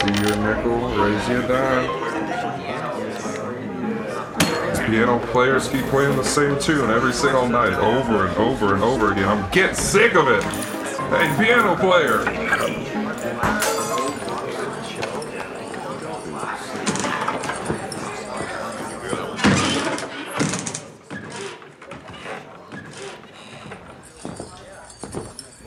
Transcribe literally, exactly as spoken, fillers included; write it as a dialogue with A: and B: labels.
A: you a nickel, raise you a dime. These piano players keep playing the same tune every single night, over and over and over again. I'm getting sick of it. Hey, piano player.